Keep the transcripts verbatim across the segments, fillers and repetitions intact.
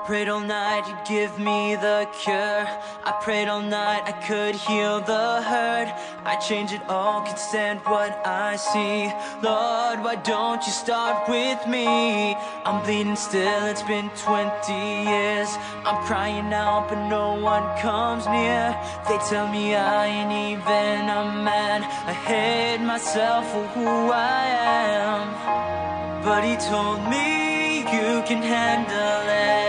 Prayed all night you'd give me the cure. I prayed all night I could heal the hurt. I change it all, can stand what I see. Lord, why don't you start with me? I'm bleeding still, it's been twenty years. I'm crying out but no one comes near. They tell me I ain't even a man. I hate myself for who I am. But he told me you can handle it.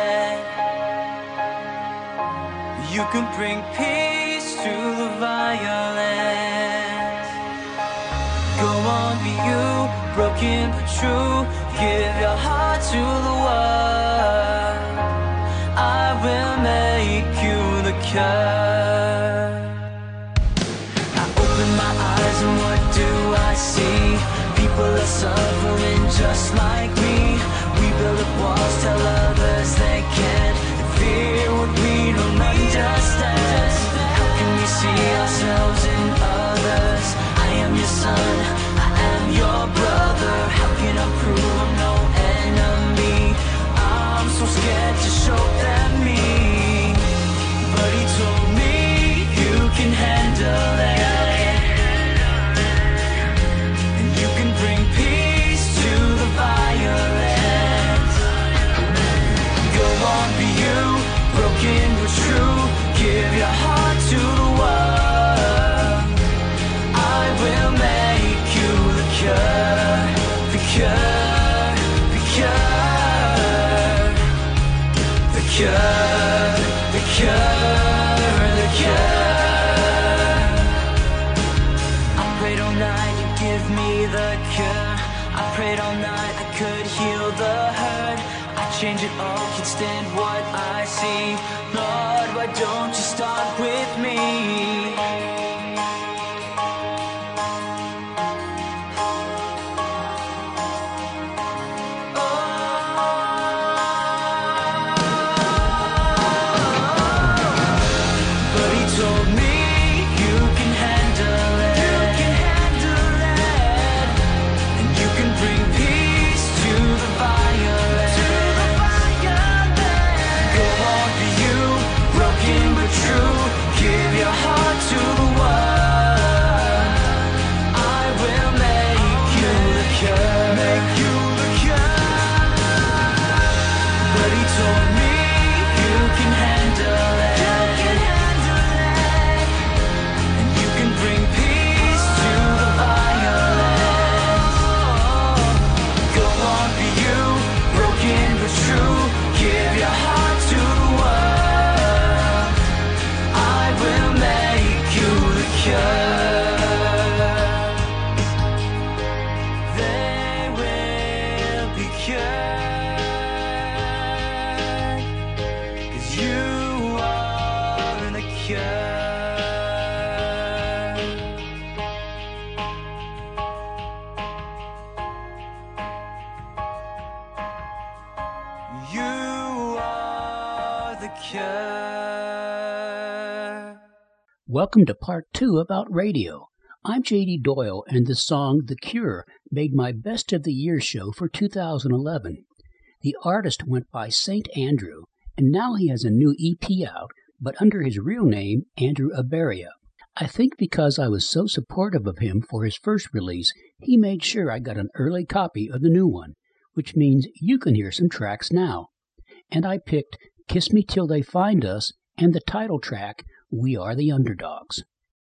You can bring peace to the violence. Go on, be you, broken but true. Give your heart to the world. I will make you the cure. I open my eyes and what do I see? People are suffering just like me. We build up walls, tell others they can't. And fear what we don't understand. How can we see ourselves in others? I am your son, I am your brother. How can I prove I'm no enemy? I'm so scared to show them me. But he told me you can handle it. Broken but true, give your heart to the world. I will make you the cure, the cure, the cure, the cure, the cure, the cure. I prayed all night, you give me the cure. I prayed all night, I could heal the hurt. I change it all, can stand what I see. Lord, why don't you start with me? Welcome to part two about radio. I'm J D Doyle, and the song The Cure made my Best of the Year show for two thousand eleven. The artist went by Saint Andrew, and now he has a new E P out, but under his real name, Andrew Aberia. I think because I was so supportive of him for his first release, he made sure I got an early copy of the new one, which means you can hear some tracks now. And I picked Kiss Me Till They Find Us and the title track, We Are the Underdogs.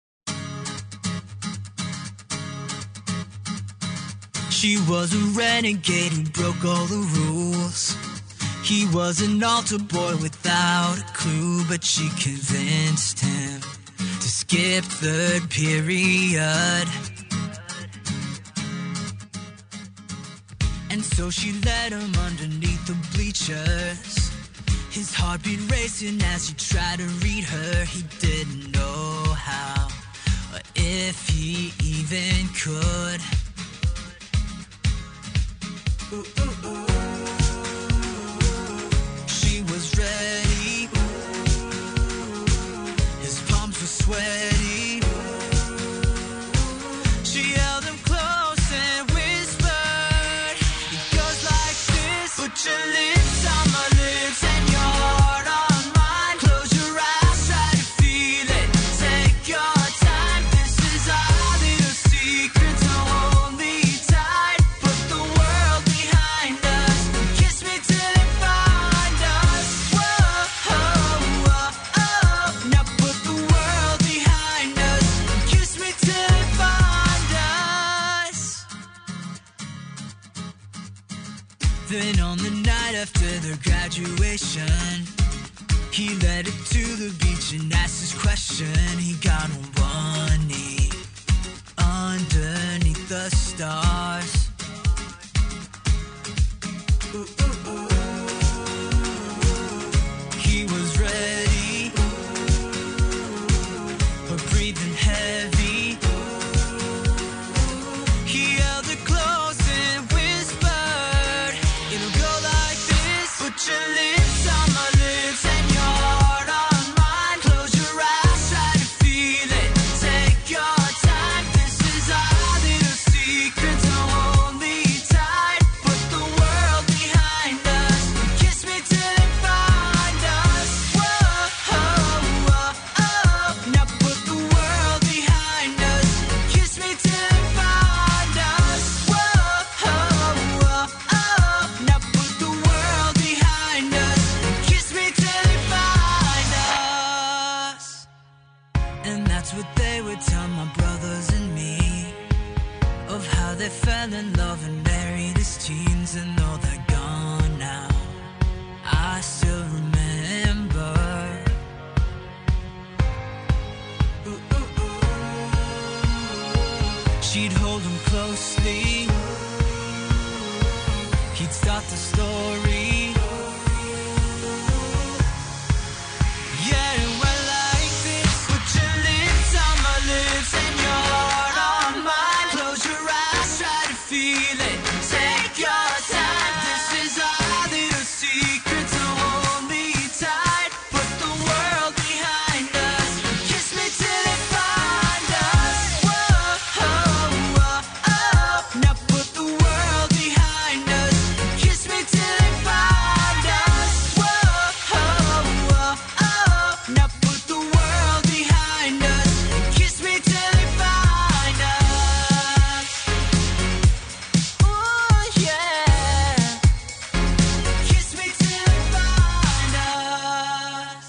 She was a renegade who broke all the rules. He was an altar boy without a clue, but she convinced him to skip third period. And so she led him underneath the bleachers. His heartbeat racing as he tried to read her. He didn't know how, or if he even could. Ooh, ooh, ooh. She was ready. His palms were sweaty. She held him close and whispered, it goes like this. Put your lips on my lips and your right after their graduation. He led her to the beach and asked his question. He got on one knee underneath the stars. Ooh, ooh, ooh. He was ready, her breathing heavy. He held her close and whispered, it'll go like this. Put your lips on my lips and your heart on mine. Close your eyes, try to feel it. Take your time, this is our little secret, so hold me tight. Put the world behind us, kiss me till it find us. Whoa, oh, oh, oh. Now put the world behind us, kiss me till it find us. Whoa, oh, oh, oh. Now put the world behind us, kiss me till it find us. And that's what they would tell my brothers and me, of how they fell in love and married as teens. And though they're gone now, I still remember. Ooh, ooh, ooh. She'd hold him closely, he'd start the story. Yeah, it went like this. Put your lips on my lips and your heart on mine. Close your eyes, try to feel it. Take your time, this is our little secret, so hold me tight. Put the world behind us, kiss me till it find us. Whoa, oh, oh, oh. Now put the world behind us, kiss me till it find us. Whoa, oh, oh, oh. Now put the world behind us, kiss me till it find us. Ooh, yeah. Kiss me till it find us.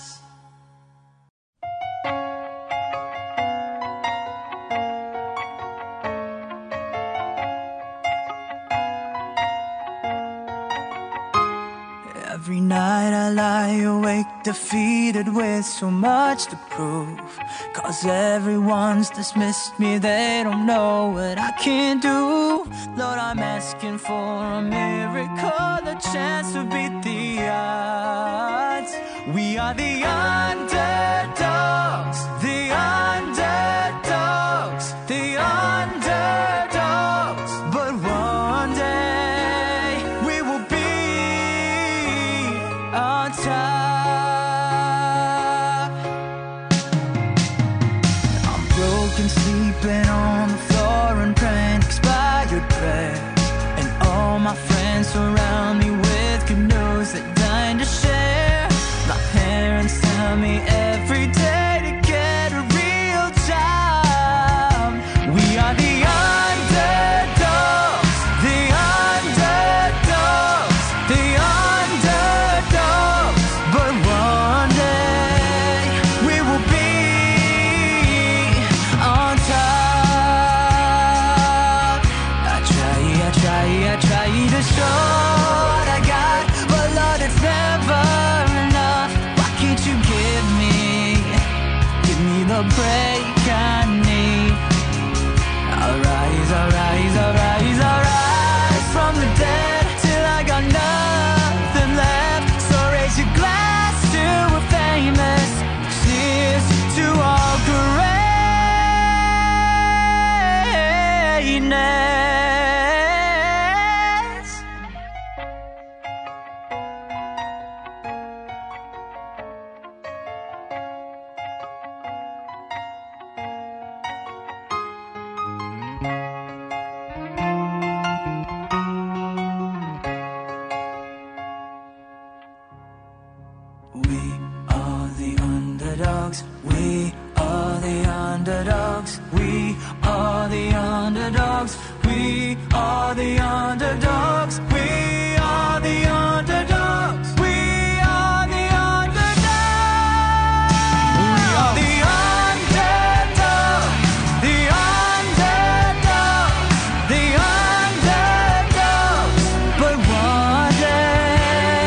Every night I lie awake, defeated with so much to prove. Cause everyone's dismissed me, they don't know what I can do. Lord, I'm asking for a miracle, a chance to beat the odds. We are the underdogs, the underdogs, the underdogs. But one day we will be on top. I'm broken, sleeping on the floor and praying expired prayers. And all my friends surround me with good news they're dying to share. My parents tell me every day to get a real job. We are the underdogs, the underdogs, the underdogs. But one day we will be on top. I try, I try, I try to show what I got, but Lord, it's never enough. Why can't you give me, give me the break I need? I'll rise, I'll rise, I'll rise, I'll rise from the dead till I got nothing left. So raise your glass to a famous, cheers to all greatness. We are the underdogs, we are the underdogs, we are the underdogs, we are the underdogs, we are the underdogs, we are the underdogs. We are the underdogs, the underdogs, the underdogs. But one day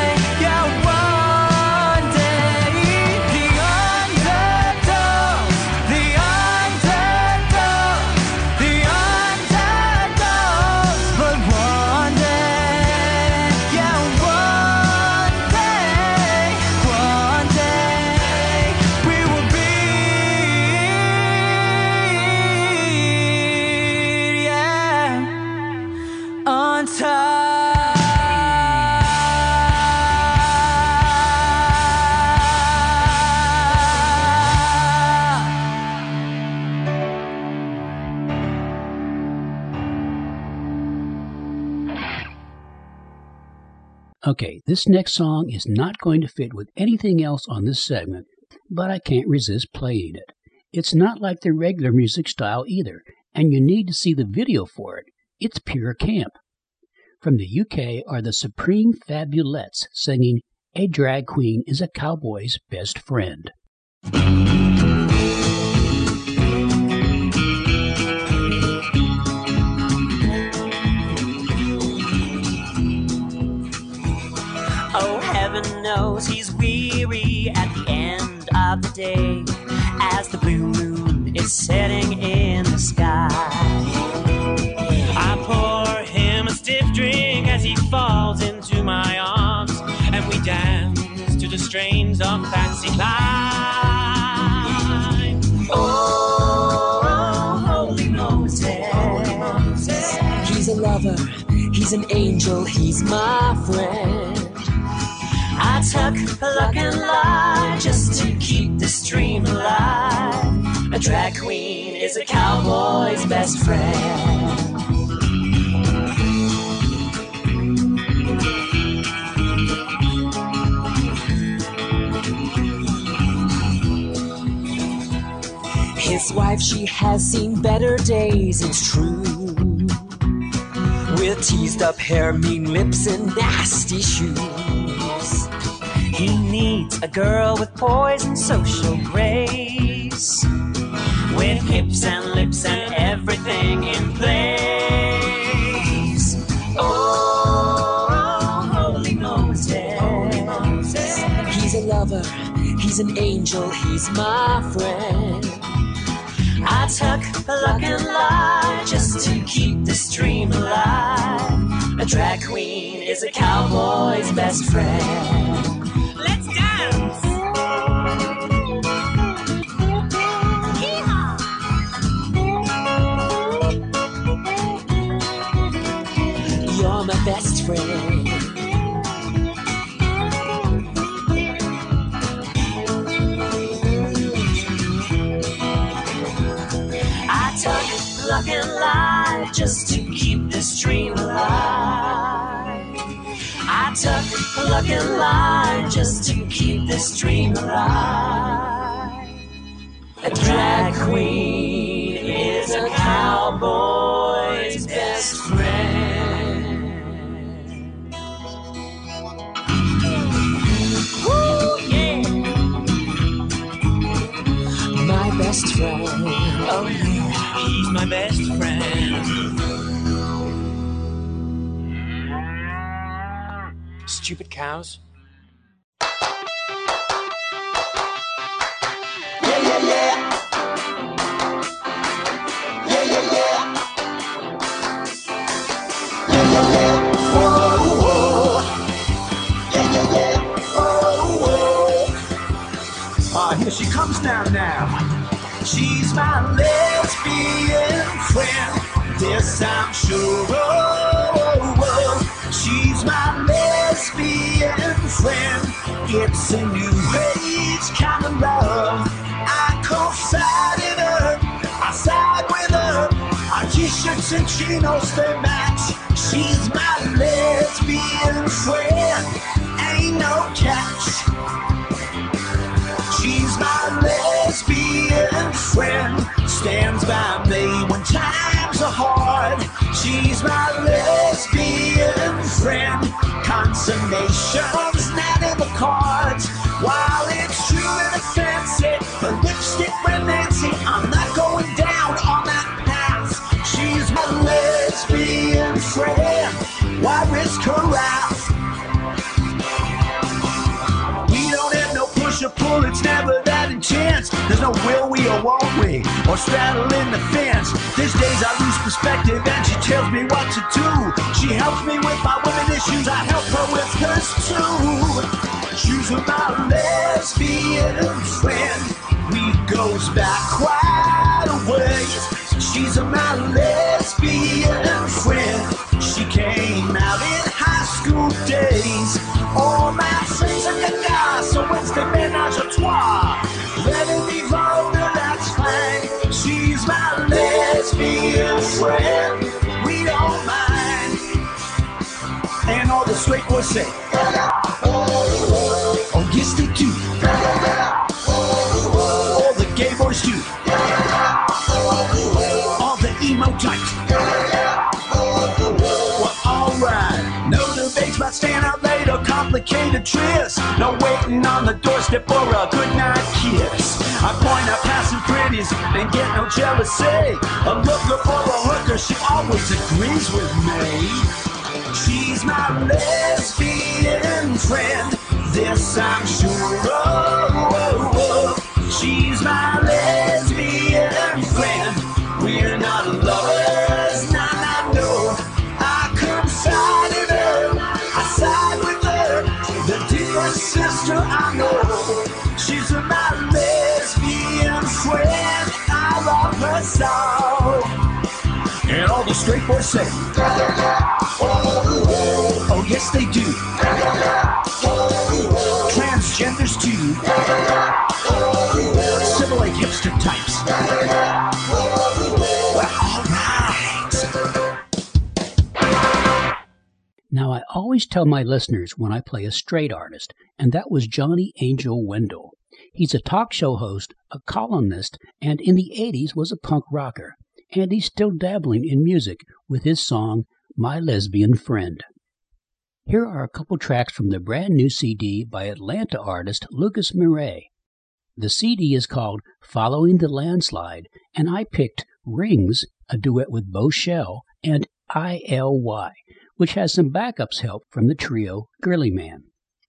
Okay, this next song is not going to fit with anything else on this segment, but I can't resist playing it. It's not like the regular music style either, and you need to see the video for it. It's pure camp. From the U K are the Supreme Fabulettes singing A Drag Queen is a Cowboy's Best Friend. Oh, heaven knows he's weary at the end of the day as the blue moon is setting in the sky. I pour him a stiff drink as he falls into my arms, and we dance to the strains of Patsy Cline. Oh, holy Moses. He's a lover, he's an angel, he's my friend. I tuck, pluck, and lie just to keep this dream alive. A drag queen is a cowboy's best friend. His wife, she has seen better days, it's true. With teased up hair, mean lips, and nasty shoes. He needs a girl with poise and social grace, with hips and lips and everything in place. Oh, holy Moses. He's a lover, he's an angel, he's my friend. I tuck, pluck, and lie just to keep this dream alive. A drag queen is a cowboy's best friend. Let's dance! Yeehaw! You're my best friend. Pluck and lie just to keep this dream alive. I tuck, pluck and lie just to keep this dream alive. A drag queen is a cowboy's best friend. Woo, yeah. My best friend, oh yeah. He's my best friend. Stupid cows. Yeah, yeah, yeah. Yeah, yeah, yeah. Yeah, yeah, yeah. Whoa, whoa. Yeah, yeah, yeah. Whoa, whoa. Ah, here she comes down now. She's my lesbian friend, this I'm sure. Oh, oh. She's my lesbian friend. It's a new age kind of love. I co-side in her, I side with her. Our t-shirts and chinos, they match. She's my lesbian friend, ain't no catch. She's my lesbian friend, stands by me when times are hard. She's my lesbian friend, consummation's not in the cards. While it's true and offensive, the lipstick with Nancy, I'm not going down on that path. She's my lesbian friend, why risk her wrath? Push or pull, it's never that intense. There's no will we or won't we, or straddling the fence. These days I lose perspective and she tells me what to do. She helps me with my women issues, I help her with hers too. She's my lesbian friend, we goes back quite a ways. She's my lesbian friend, she came out in high school days. All my friends are gaga, so Wednesday ménage à trois. Let it be vulgar, that's fine. She's my lesbian friend, we don't mind. And all the straight boys say, a tryst, no waiting on the doorstep for a goodnight kiss. I point out passing pretties and get no jealousy. A looker for a hooker, she always agrees with me. She's my lesbian friend, this I'm sure of. She's my lesbian friend, we're not lovers, nah, nah, no. I come side with her, I side with her, the dear sister I know. She's my lesbian friend, I love her so. And all the straight boys say, oh yes they do. Transgenders too. Civil like hipster types. Well, all right. Now, I always tell my listeners when I play a straight artist, and that was Johnny Angel Wendell. He's a talk show host, a columnist, and in the eighties was a punk rocker. And he's still dabbling in music with his song, My Lesbian Friend. Here are a couple tracks from the brand new C D by Atlanta artist Lucas Murray. The C D is called Following the Landslide, and I picked Rings, a duet with Bo Shell, and I L Y, which has some backups help from the trio Girly Man.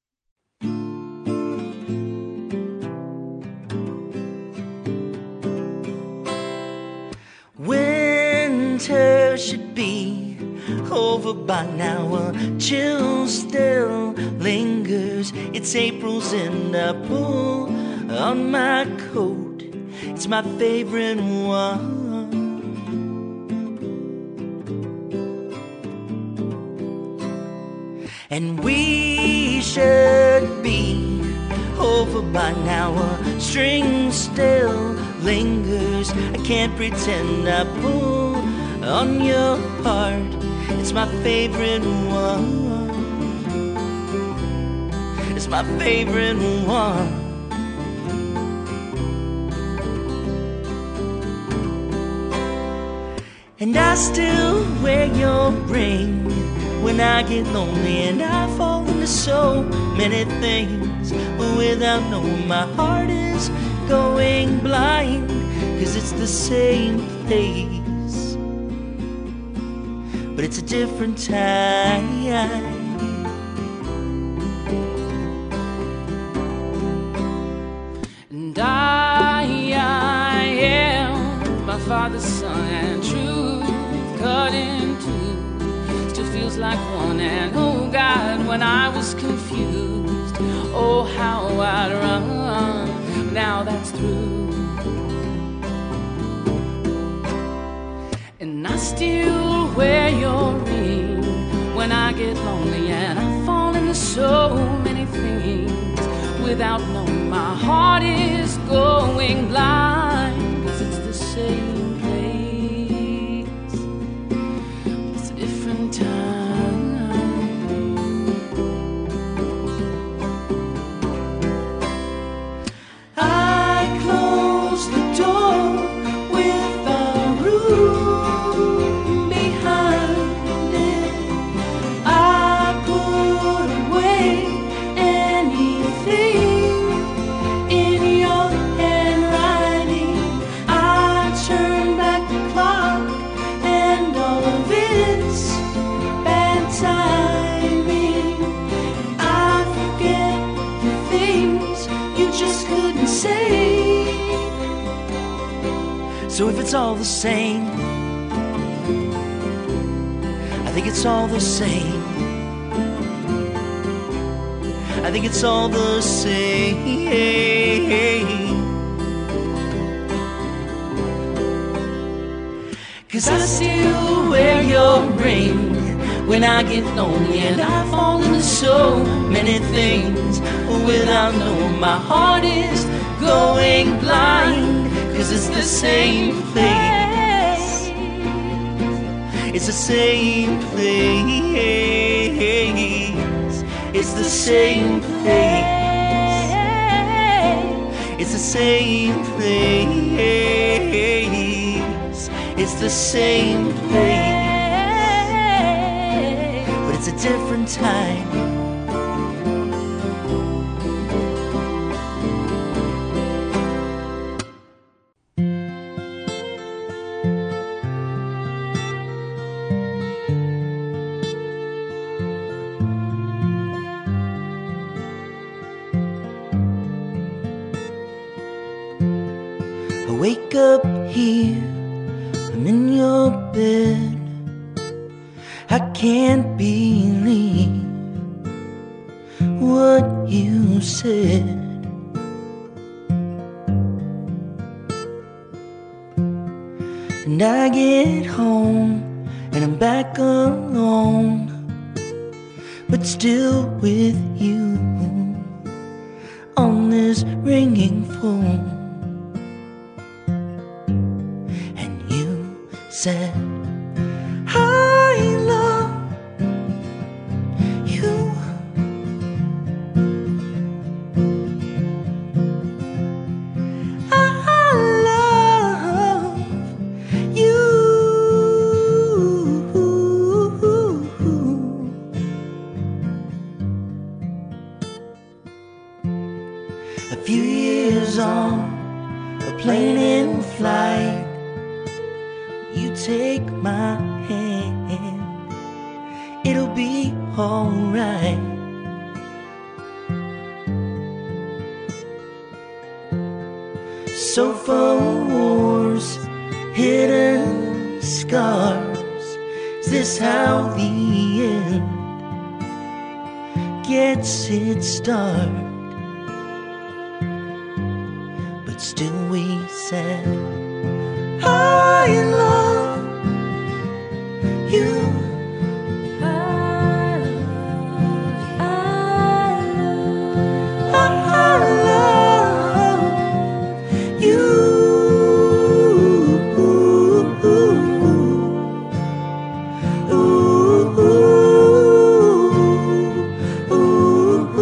Winter should be over by now. A chill still lingers. It's April's in the pool on my coat. It's my favorite one. And we should be over by now. A string still lingers. I can't pretend I pull on your heart. It's my favorite one. It's my favorite one. And I still wear your ring when I get lonely, and I fall into so many things without knowing my heart is going blind, 'cause it's the same place, but it's a different time. And I, I am my father's son, and truth cut in two still feels like one. And oh God, when I was confused, oh how I'd run. Now that's through. And I still wear your ring when I get lonely, and I fall into so many things without knowing my heart is going blind, 'cause it's the same place, it's a different time. So if it's all the same, I think it's all the same. I think it's all the same. 'Cause I still wear your ring when I get lonely, and I fall into so many things without knowing my heart is going blind. 'Cause it's the same place, it's the same place, it's the same place, it's the same place, it's the same place, but it's a different time. I wake up here, I'm in your bed. I can't believe what you said. And I get home and I'm back alone, but still with you on this ringing phone. And you said, I love you. I love you. A few years on a plane in flight, you take my hand, it'll be alright. Sofa wars, hidden scars, is this how the end gets its start? But still we said, I love you. I love, I love you. Ooh, ooh, ooh,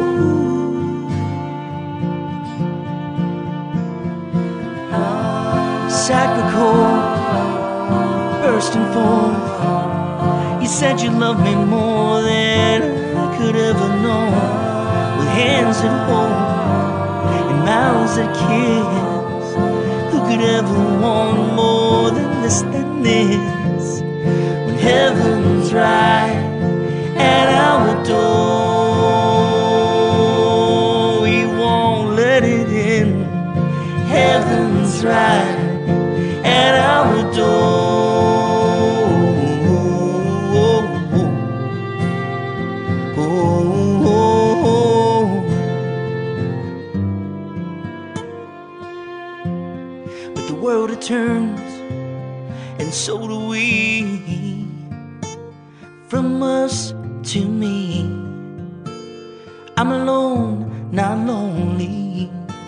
sacred chord bursting forth. You said you loved me more than I could ever know. With hands that hold and mouths that kiss, who could ever want more than this, than this? When heaven's right at our door, we won't let it in. Heaven's right at our door. Oh, oh, oh. But the world it turns, and so do we. From us to me, I'm alone, not lonely.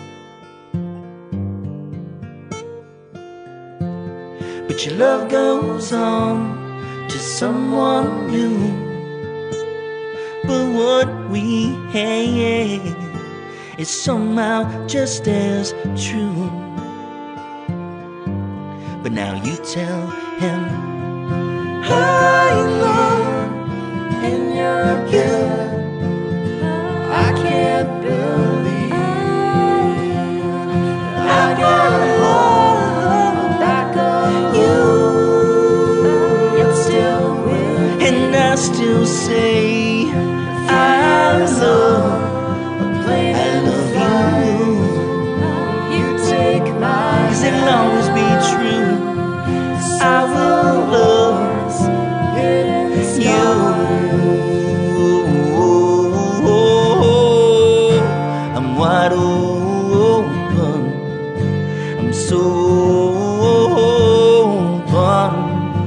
But your love goes on to someone new. But what we had is somehow just as true. But now you tell him, I love in your bed. I can't believe I got love back on you. You're still with me, and I still say I love, I love you. You take my, 'cause it'll always be true. I will love you. I'm wide open. I'm so open.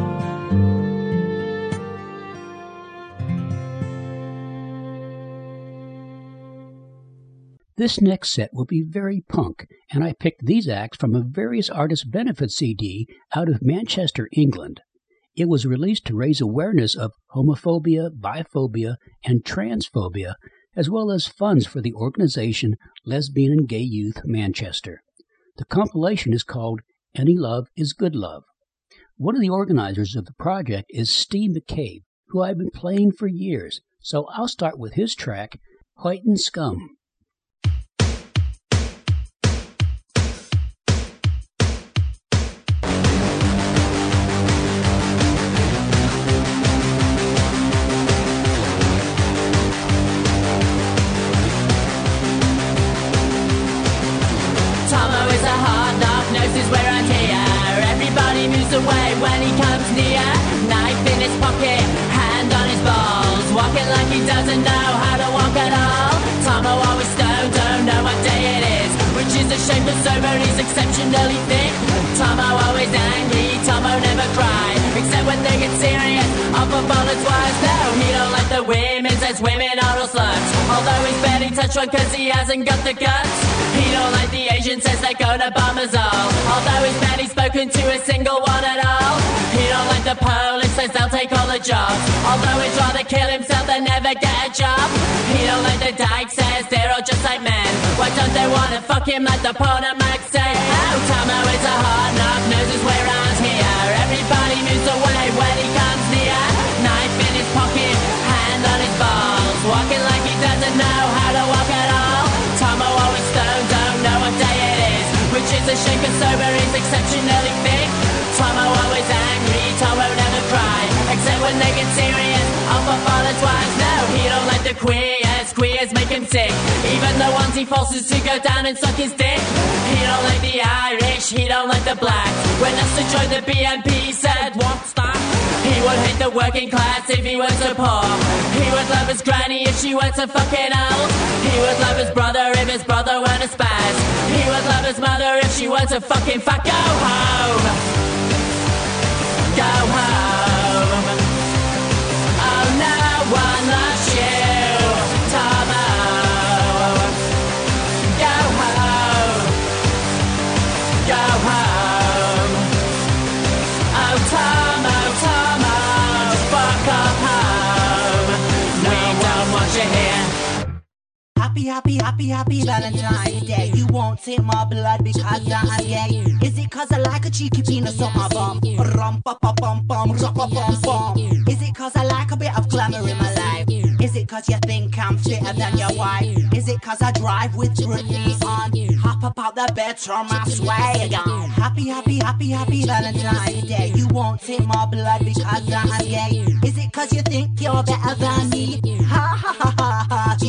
This next set will be very punk, and I picked these acts from a various artists' benefit C D out of Manchester, England. It was released to raise awareness of homophobia, biphobia, and transphobia, as well as funds for the organization Lesbian and Gay Youth Manchester. The compilation is called Any Love is Good Love. One of the organizers of the project is Steve McCabe, who I've been playing for years, so I'll start with his track, White and Scum. Tomo is a hard knock, no away when he comes near. Knife in his pocket, hand on his balls, walking like he doesn't know how to walk at all. Tomo always stoned, don't know what day it is, which is a shame for sober, he's exceptionally thick. Tomo always angry, Tomo never cry, except when they get serious. Off of all his wives, no, he don't like the women, says women are all sluts. Although he's barely touched one cause he hasn't got the guts. He don't like the Asian, says they're gonna bomb us all. Although he's barely spoken to a single one at all. He don't like the police, says they'll take all the jobs. Although he'd rather kill himself than never get a job. He don't like the dyke, says they're all just like men. Why don't they wanna fuck him like the porno mag say? Oh, Tomo is a hard knock, knows his way around here. Everybody moves away when he comes near. Knife in his pocket, hand on his balls, walking like he doesn't know how to walk at all. Tomo always stoned, don't know what day it is, which is a shame cause sober is exceptionally thick. Tomo always angry, Tomo never cry, except when they get serious. Off of all his wives, no, he don't like the queers, queers make him sick. Even the ones he forces to go down and suck his dick. He don't like the Irish, he don't like the blacks. When asked to join the B N P, he said, what's that? He would hate the working class if he were so poor. He would love his granny if she were so fucking old. He would love his brother if his brother weren't a spaz. He would love his mother if she weren't a fucking fuck. Go home! Go home! Oh, no one loves you, Tomo. Go home! Go home! Oh, Tomo, Tomo, fuck off home. We don't want you here. Happy, happy, happy, happy Valentine's Day. You won't take my blood because I'm gay. Is it cause I like a cheeky penis on my bum? Rum pa pa bum bum, rum pa bum bum. Is it cause I like a bit of glamour in my life? Is it cause you think I'm fitter than your wife? Is it cause I drive with Britney on? Hop up out the bed, turn my swag on. Happy, happy, happy, happy Valentine's Day. You won't take my blood because I'm gay. Is it cause you think you're better than me? Ha ha ha ha ha.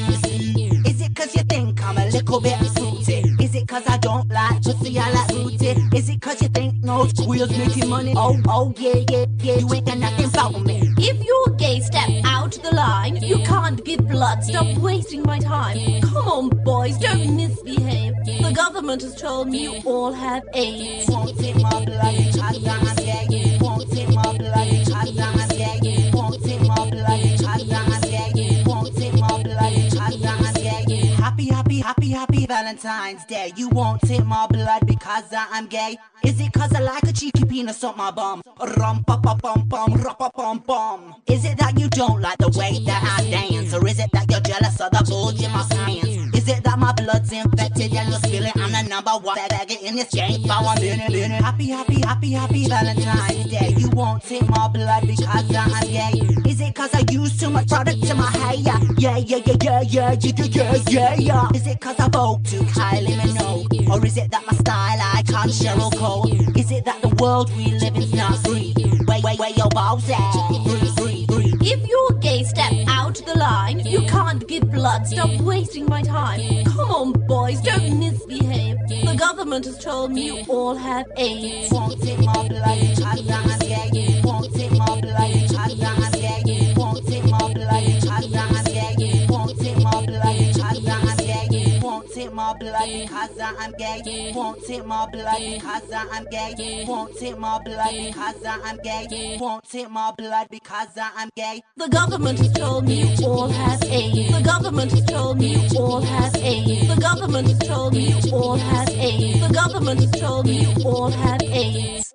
Is it cause you think I'm a little bit fruity? Is it cause I don't like pussy, I like booty? Is it cause you think no squeals making money? Oh, oh, yeah, yeah, yeah, you ain't got nothing about me. If you're gay, step out the line. You can't give blood, stop wasting my time. Come on, boys, don't misbehave. The government has told me you all have AIDS. Won't take my blood because I'm gay. Won't take my blood because I'm gay. Won't take my blood because I'm gay. Won't take my blood because I'm gay. Happy, happy, happy, happy Valentine's Day. You won't take my blood because I'm gay. Is it cause I like a cheeky penis on my bum? Rum pa pa bum bum, rum pa bum bum. Is it that you don't like the way that I dance? Or is it that you're jealous of the bulge in my pants? Is it that my blood's infected and you're spilling? I'm the number one faggot in this game for a minute, minute. Happy, happy, happy, happy Valentine's Day. You won't take my blood because I'm gay. Is it cause I use too much product in my hair? Yeah, yeah, yeah, yeah, yeah, yeah, yeah, yeah, yeah. Is it cause I vote to Kylie Minogue? Or is it that my style icon Cheryl Cole? Is it that the world we live in's not free? Wait, wait, wait, your balls at? Free, free, free. If you're gay, step out the line. You can't give blood, stop wasting my time. Come on, boys, don't misbehave. The government has told me you all have AIDS. Won't take my blood because I'm gay. Won't take my blood because I'm gay. Won't take my blood because I'm gay. Won't take my blood because I'm gay. Won't take my blood because I'm gay. Won't take my blood because I'm gay. Won't take my blood because I'm gay. Won't take my blood because I'm gay. The government has told me you all have AIDS. The government has told me you all have AIDS. The government has told me you all have AIDS. The government has told me you all have AIDS.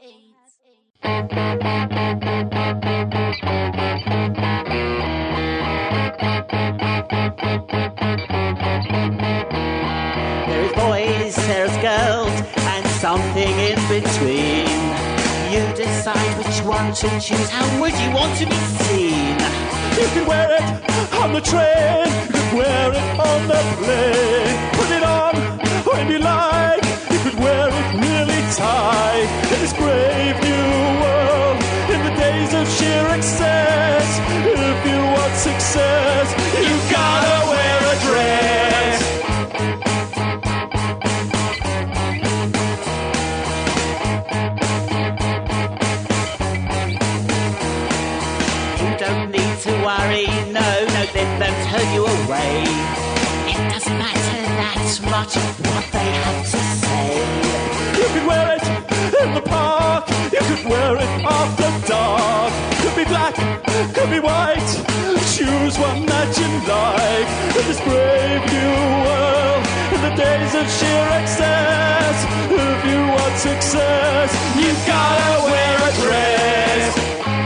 There's boys, there's girls, and something in between. You decide which one to choose. How would you want to be seen? You can wear it on the train, you can wear it on the plane. Put it on when you like, you could wear it really tight. In this brave new world, in the days of sheer excess, if you want success, you gotta wear a dress. way. It doesn't matter that much what they have to say. You could wear it in the park, you could wear it after dark. Could be black, could be white, choose one that you like. In this brave new world, in the days of sheer excess, if you want success, you gotta wear a dress.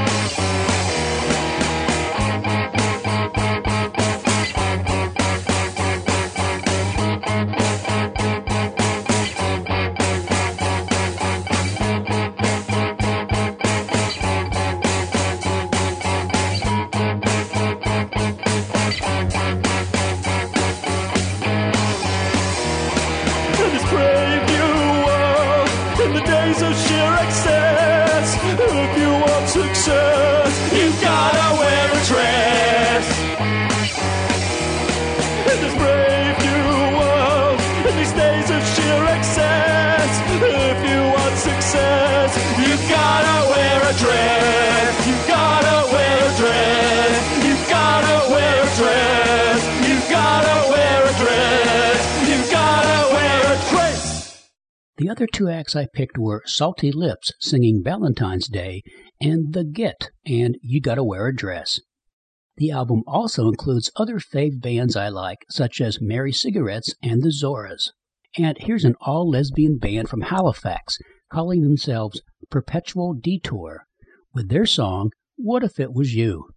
The other two acts I picked were Salty Lips singing Valentine's Day and The Get and You Gotta Wear a Dress. The album also includes other fave bands I like, such as Mary Cigarettes and the Zoras. And here's an all-lesbian band from Halifax calling themselves Perpetual Detour with their song, What If It Was You?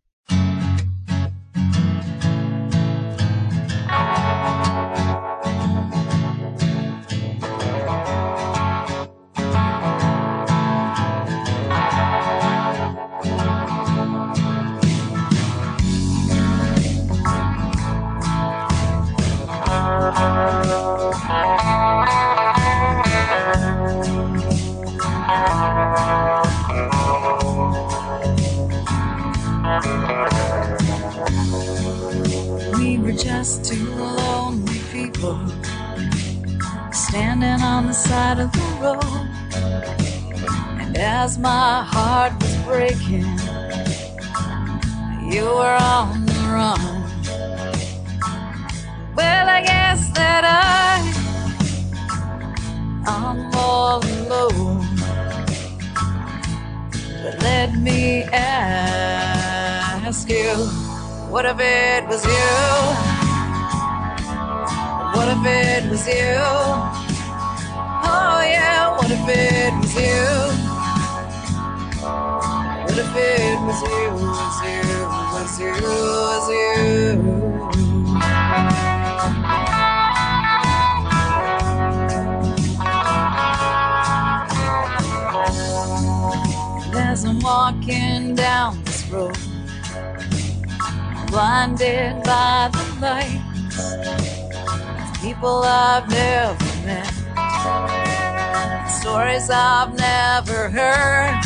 Just two lonely people standing on the side of the road. And as my heart was breaking, you were on the run. Well, I guess that I, I'm all alone. But let me ask you, what if it was you? What if it was you? Oh yeah, what if it was you? What if it was you, was you, was you, was you? As I'm walking down this road, blinded by the lights, people I've never met, stories I've never heard.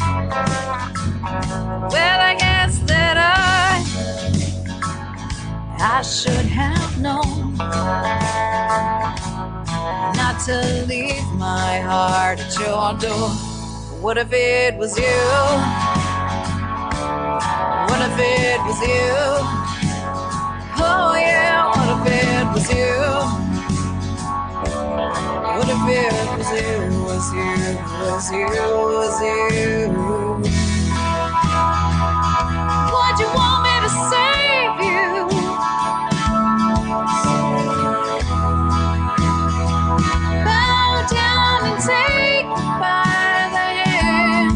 Well, I guess that I, I should have known not to leave my heart at your door. What if it was you? What if it was you? Oh yeah, what if it was you? What if it was you, was you, was you, was you? Would you want me to save you? Bow down and take me by the hand.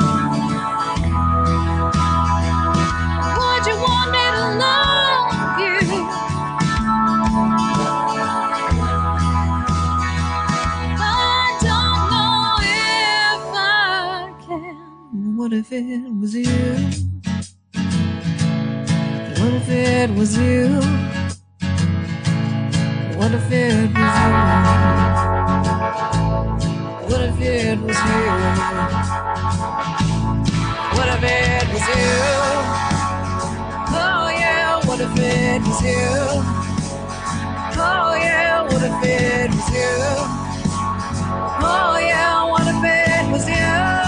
Would you want me to love you? What if it was you? What if it was you? What if it was you? What if it was you? What if it was you? Oh yeah, what if it was you? Oh yeah, what if it was you? Oh yeah, what if it was you?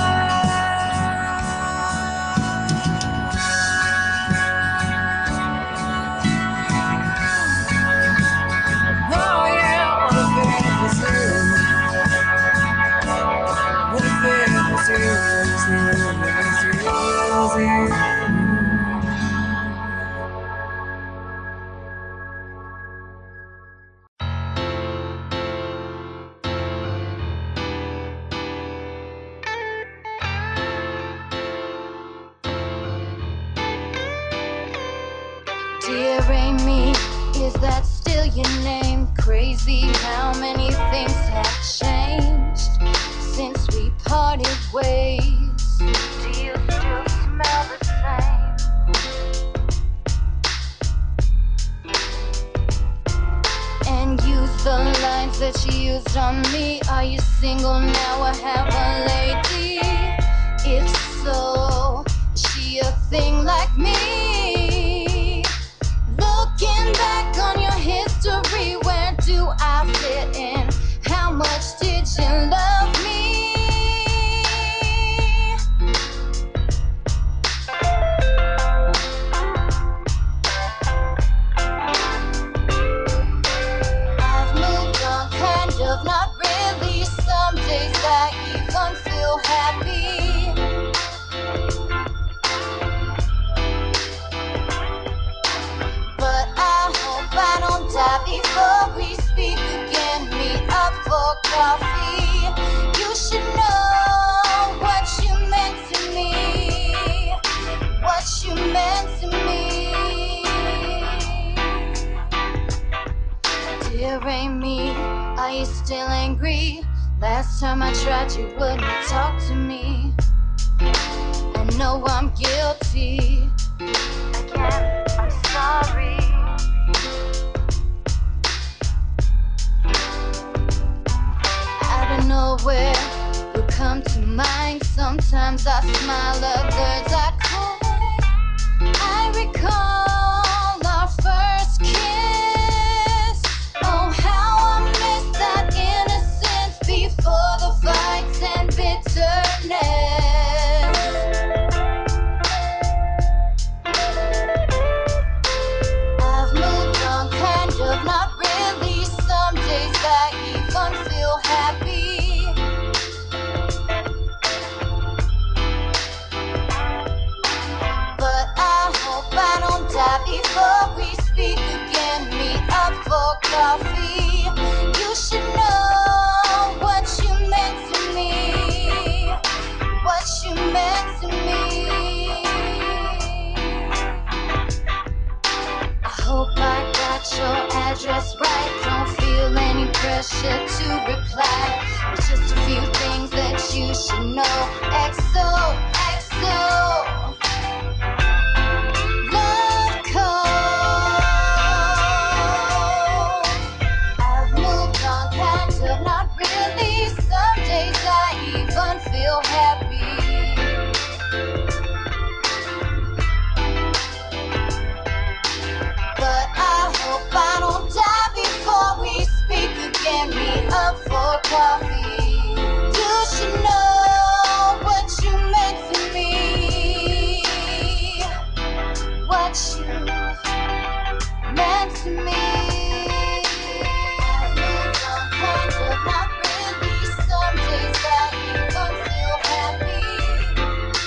Dear Amy, is that still your name? Crazy how many things have changed since we parted ways. Do you still smell the same? And use the lines that you used on me. Are you single now or have a lady? If so, is she a thing like me? Looking back on your history, where do I fit in? How much did you love me? I've moved on, kind of, not really. Some days I even feel happy. But I hope I don't die before we speak again. Meet up for coffee. You should know what you meant to me. What you meant to me. Dear Amy, are you still angry? Last time I tried you wouldn't talk to me. I know I'm guilty. Again, I'm sorry. Out of nowhere, you come to mind. Sometimes I smile, others I cry. I recall our first kiss. Oh, how I miss that innocence before the fights and bitterness. I've moved on, kind of, not really. Some days I even feel happy. But I hope I don't die before we speak again. Meet up for coffee. You should know what you meant to me. What you meant to me. I hope I got your address right. Don't feel any pressure to reply. It's just a few things that you should know. X O, X O. Love code. I've moved on, kind of, not really. Some days I even feel happy. But I hope I don't die before we speak again. Meet up for coffee. You should know what you meant to me. What you meant to me. I've moved on, kind of, not really. Some days I even feel happy.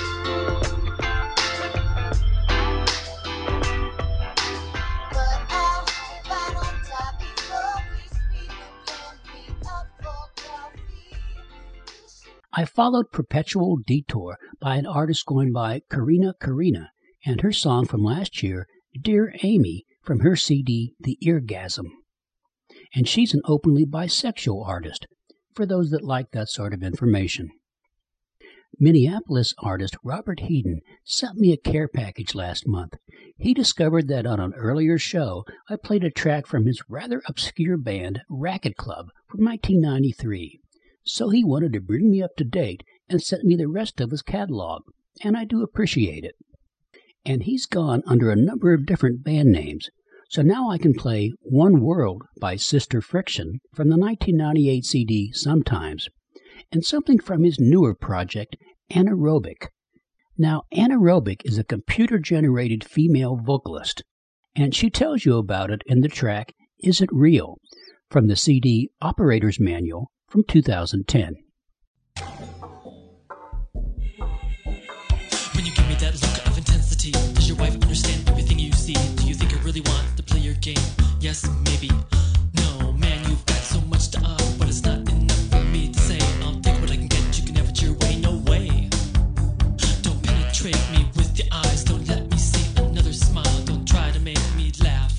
But I hope I don't die before we speak again. Meet up for coffee. You should I followed Perpetual Detour by an artist going by Karina Karina and her song from last year, Dear Amy, from her C D, The Eargasm. And she's an openly bisexual artist, for those that like that sort of information. Minneapolis artist Robert Heaton sent me a care package last month. He discovered that on an earlier show I played a track from his rather obscure band, Racket Club, from nineteen ninety-three. So he wanted to bring me up to date and sent me the rest of his catalog, and I do appreciate it. And he's gone under a number of different band names, so now I can play One World by Sister Friction from the nineteen ninety-eight C D Sometimes, and something from his newer project, Anaerobic. Now, Anaerobic is a computer-generated female vocalist, and she tells you about it in the track Is It Real? From the C D Operator's Manual from two thousand ten. When you give me that look of intensity, does your wife understand everything you see? Do you think I really want to play your game? Yes, maybe. No, man, you've got so much to offer, but it's not enough for me to say. I'll take what I can get, you can have it your way. No way. Don't penetrate me with your eyes. Don't let me see another smile. Don't try to make me laugh.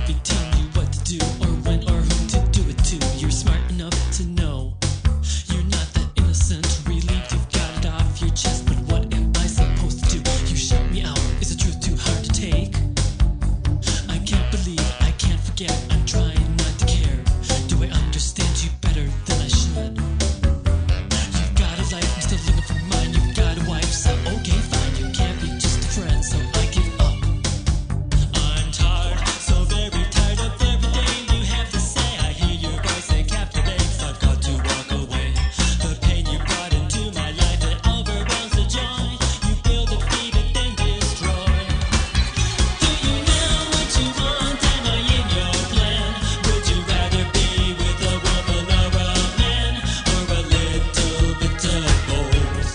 be telling you what to do or when or who to do it to. You're smart enough to know you're not that innocent. Relieved you've got it off your chest, but what am I supposed to do? You shut me out. Is the truth too hard to take? I can't believe, I can't forget. I'm trying not to care. Do I understand you better than I should? You've got a life, I'm still living for mine. You've got a wife, so okay, fine. You can't be just a friend, so I give up. I'm tired, so very tired of everything you have to say. I hear your voice, it captivates. I've got to walk away. The pain you brought into my life, it overwhelms the joy. You build it, feed it, then destroy. Do you know what you want? Am I in your plan? Would you rather be with a woman or a man, or a little bit of both?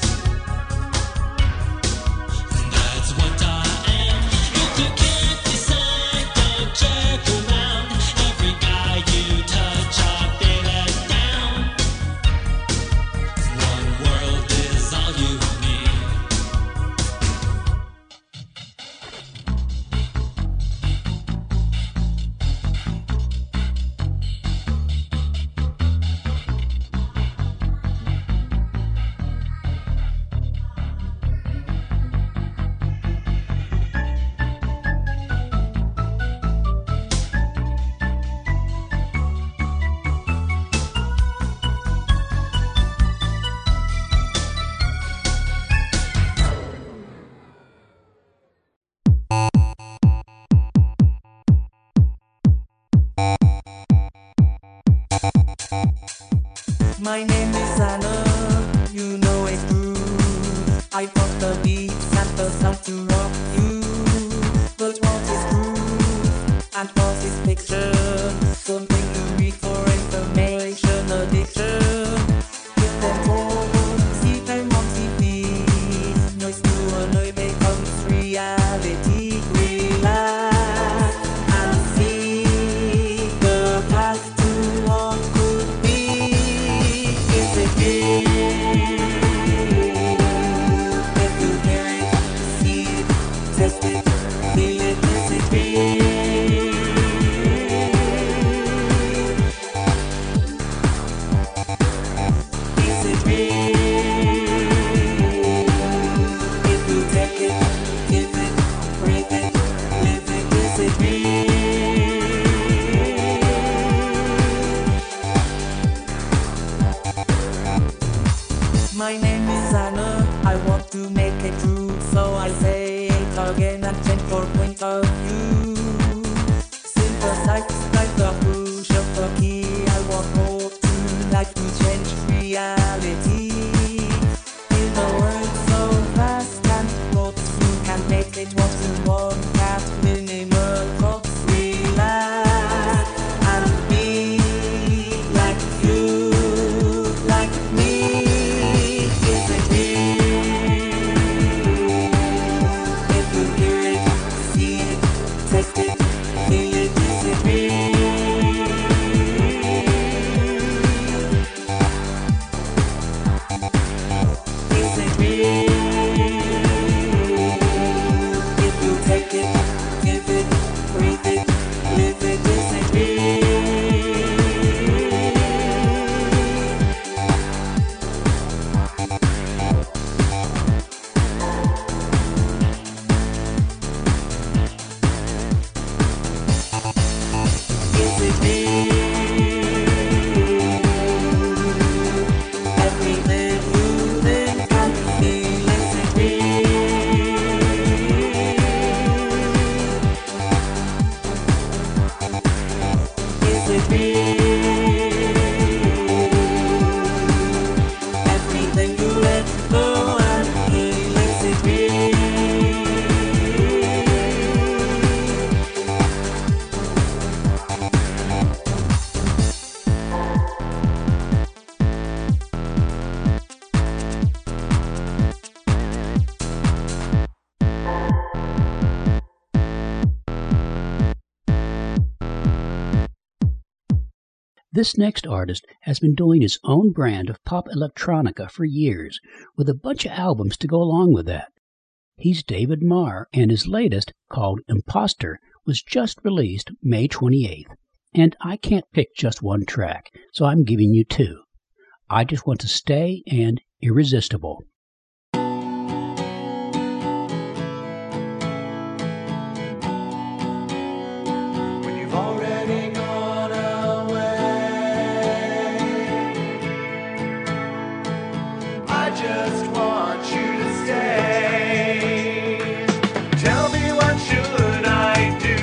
That's what I am. If you can't decide, don't jerk around. Every guy you touch, I feel it down. One world is all you need. My name is Anna, you know it's true. I fought the beats and the sound to rock you. But what is truth and what is fiction? Something to read for information addiction. Give them hope, see them on ti vi. Nơi xưa nơi becomes reality. Relax and see the path to what could be. Is it real? If you hear it, see it, test it, feel it, is it real? Is it real? If you take it, give it, breathe it, live it, is it real? My name is Anna, I want to make it true, so I say it again and change for point of view. Synthesize like the push of the key, I want hope to life to change reality. In a world so vast and broad, you can make it what you want at minimal cost. Relax and be like you, like me. Is it real? If you hear it, see it, test it, feel it, is it real? Is it real? If you take it, give it, breathe it, live it, is it real? Is it real? Everything you think and feel, is it real? Is it real? Everything you let go and feel, is it real? This next artist has been doing his own brand of pop electronica for years, with a bunch of albums to go along with that. He's David Marr, and his latest, called Imposter, was just released May twenty-eighth, and I can't pick just one track, so I'm giving you two. I Just Want to Stay and Irresistible. When you've already gone away, I just want you to stay. Tell me what should I do?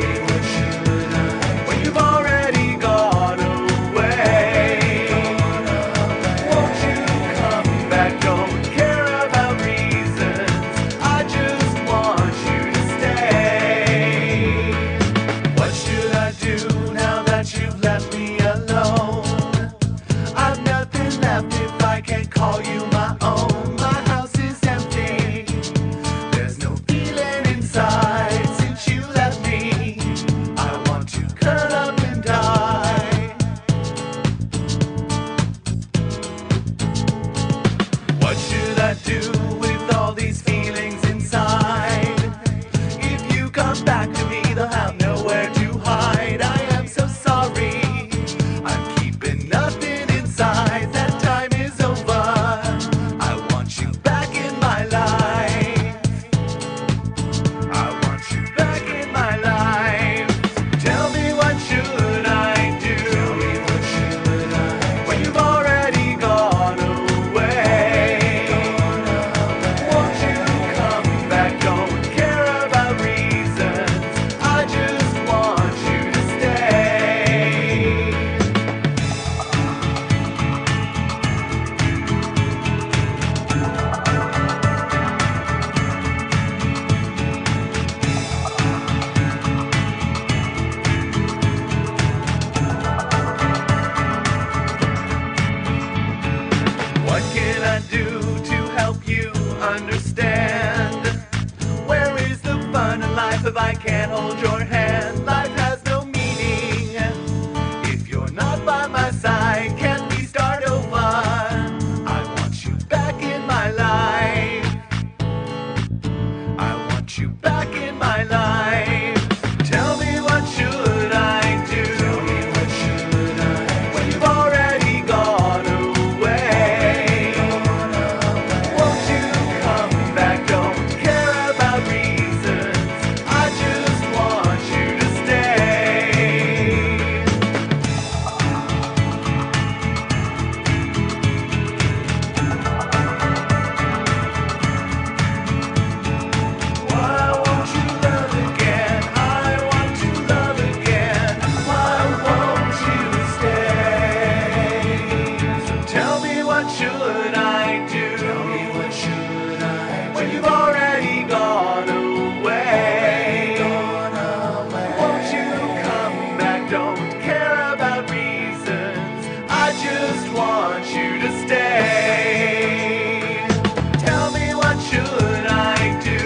When you've already gone away, won't you come back? Don't care about reasons. I just want you to stay. What should I do now that you've left me alone? I've nothing left if I can't call you my own. My house is empty. There's no feeling inside since you left me. I want to curl up and die. What should I do with all these feelings inside? If you come back to me, they'll have nowhere to hide. I am so sorry. I'm keeping nothing inside. That time is over. I want you back in my life. I want you back in my life. Tell me what should I do? When you've already gone away, won't you come back? Don't care about reasons. I just want you to stay. What can I do to help you understand? Where is the fun in life if I can't hold your hand? Life has no meaning if you're not by my side. Can we start over? I want you back in my life. I want you back in my life. Tell me what should I do? When you've already gone away, won't you come back? Don't care about reasons. I just want you to stay. Why won't you love again? I want to love again. Why won't you stay? So tell me what should I do? Tell me what should I do? When you've already gone away, won't you come back? Don't care about reasons. I just want you to stay. Tell me what should I do?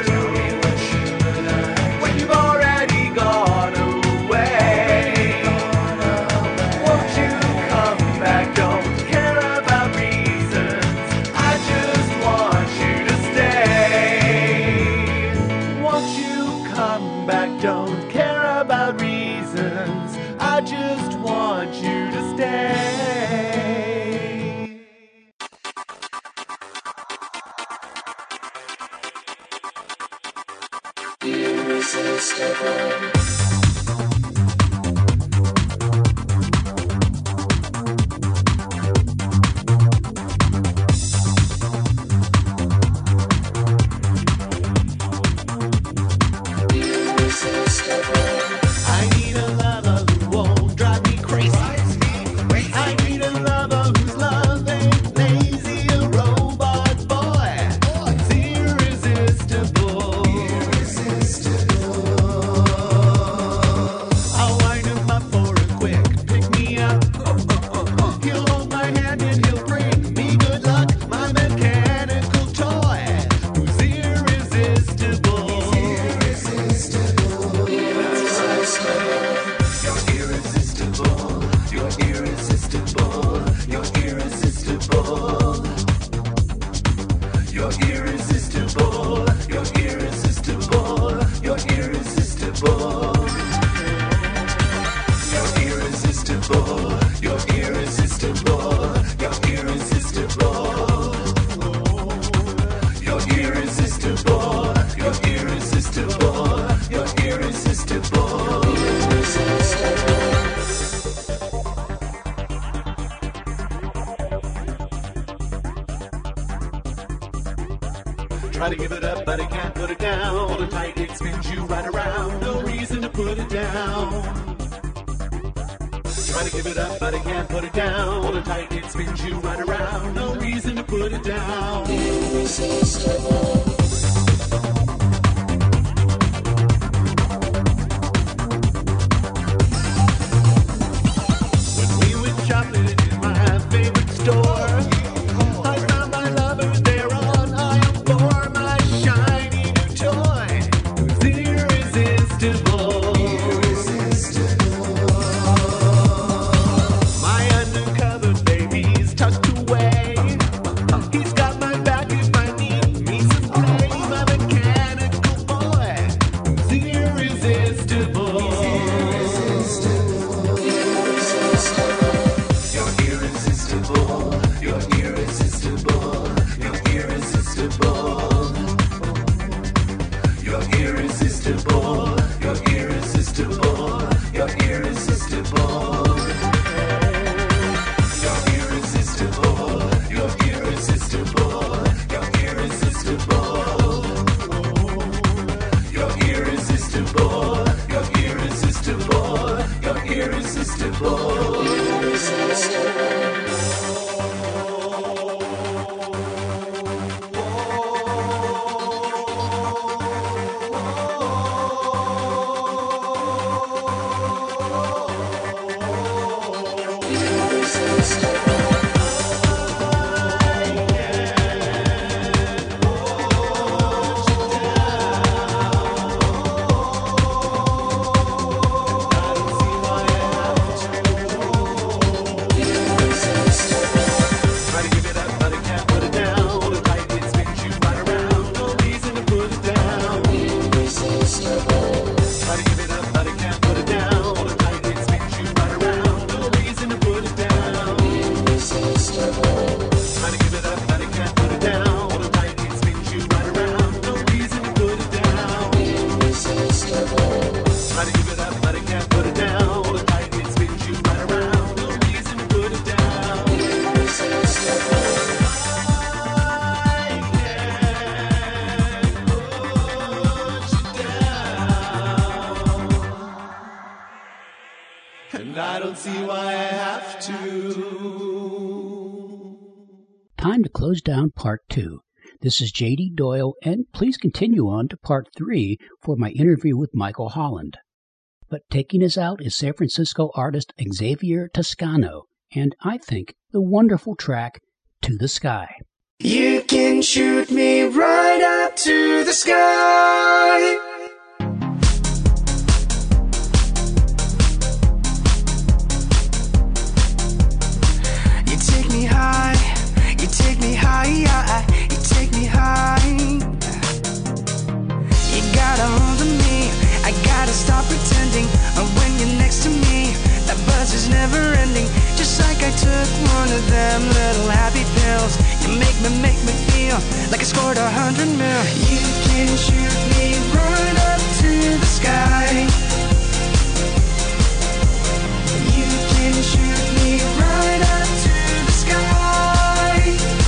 When you've already gone away, won't you come back? Don't care about reasons. I just want you to stay. Won't you come back? Don't care about reasons. I just want you to stay. I need a lover who won't drive me crazy. I Try to give it up, but it can't put it down. Hold it tight, it spins you right around. No reason to put it down. Try to give it up, but it can't put it down. Hold it tight, it spins you right around. No reason to put it down. Irresistible. Time to close down part two. This is J D Doyle, and please continue on to part three for my interview with Michael Holland. But taking us out is San Francisco artist Xavier Toscano, and I think the wonderful track, To the Sky. You can shoot me right up to the sky. You take me high, you take me high, you take me high. You got a hold of me, I gotta stop pretending. When you're next to me, that buzz is never ending. Just like I took one of them little happy pills. You make me, make me feel like I scored a hundred mil. You can shoot me right up to the sky. You can shoot me right up to the sky.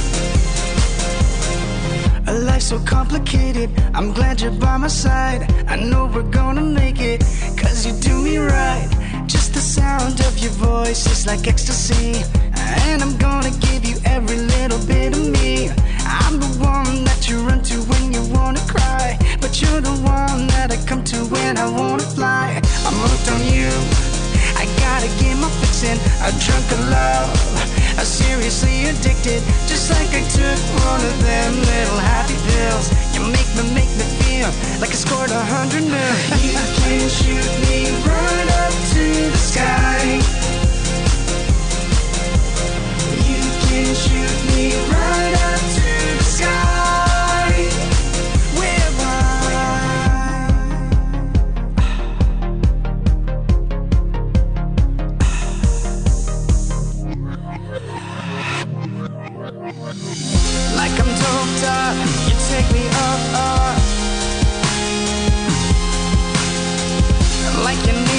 A life so complicated, I'm glad you're by my side. I know we're gonna make it, cause you do me right. Just the sound of your voice is like ecstasy, and I'm gonna give you every little bit of me. I'm the one that you run to when you wanna cry, but you're the one that I come to when I wanna fly. I'm hooked on you, I gotta get my fix in. A drunk of love, I'm seriously addicted. Just like I took one of them little happy pills. You make me, make me feel like I scored a hundred mil. You can shoot me right up to the sky. You can shoot me right up to the sky. Where like I'm doped up, you take me up, up. like you